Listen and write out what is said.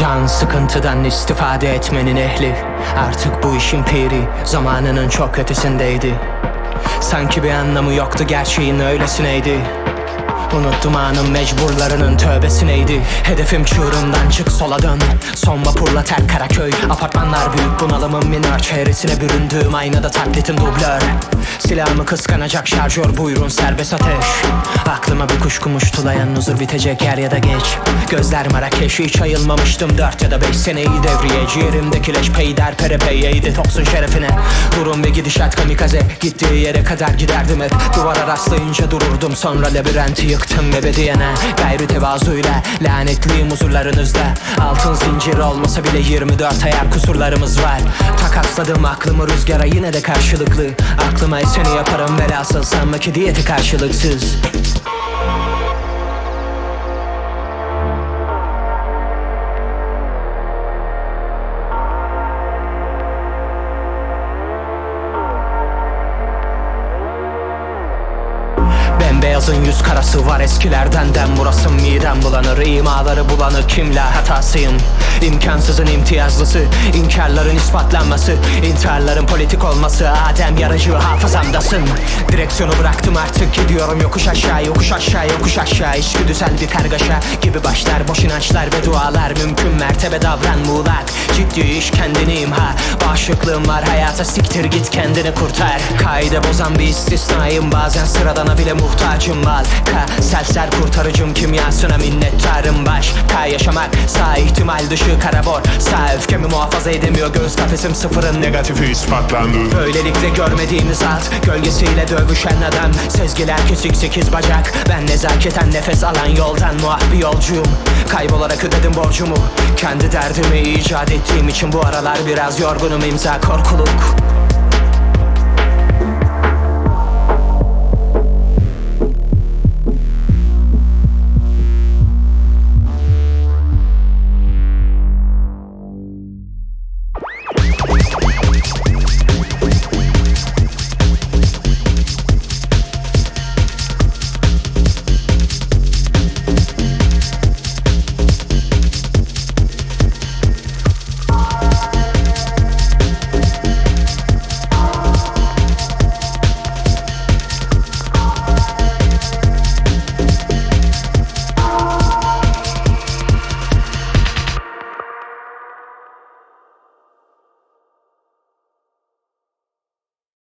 Can sıkıntıdan istifade etmenin ehli. Artık bu işin piri zamanının çok ötesindeydi. Sanki bir anlamı yoktu gerçeğin öylesineydi. Unuttum anın mecburlarının tövbesineydi. Hedefim çığırından çık sola dön. Son vapurla terk Karaköy. Apartmanlar büyük bunalımın minör. Çevresine büründüğüm aynada taklitin dublör. Silahımı kıskanacak şarjör buyurun serbest ateş. Aklıma bir kuşku muştulayan huzur bitecek er ya da geç. Gözler Marrakeş hiç ayılmamıştım 4 ya da 5 seneyi devriye. Ciğerimdeki leş peyder perepey toksun şerefine. Durum ve gidişat kamikaze. Gittiği yere kadar giderdim hep. Duvara rastlayınca dururdum sonra labirenti yıktım ebediyene. Gayrı tevazuyla lanetliyim huzurlarınızda. Altın zincir olmasa bile 24 ayar kusurlarımız var. Takatladım aklımı rüzgara yine de karşılıklı. Aklıma eseni yaparım velhasıl sanma ki diyeti karşılıksız. Bembeyazın yüz karası var eskilerden dem burası midem bulanır. İmaları bulanık kimle hatasıyım. İmkansızın imtiyazlısı, inkarların ispatlanması, intiharların politik olması. Adem yarıcı hafızamdasın. Direksiyonu bıraktım artık gidiyorum yokuş aşağı yokuş aşağı yokuş aşağı. İçgüdüsel bir kargaşa gibi başlar boş inançlar ve dualar. Mümkün mertebe davran muğlak. Ciddi iş kendini imha. Bağışıklığım var hayata siktir git kendini kurtar. Kaide bozan bir istisnayım bazen sıradana bile muhtacım var. Selser kurtarıcım kimyasına minnettarım baş. Yaşamak sağ ihtimal dışı karabor. Sağ öfkemi muhafaza edemiyor göğüs kafesim sıfırın negatifi ispatlandı. Böylelikle görmediğimiz alt gölgesiyle dövüşen adam. Sezgiler kesik 8 bacak. Ben nezaketen nefes alan yoldan muah bir yolcuyum. Kaybolarak ödedim borcumu. Kendi derdimi icat ettiğim için bu aralar biraz yorgunum imza korkuluk.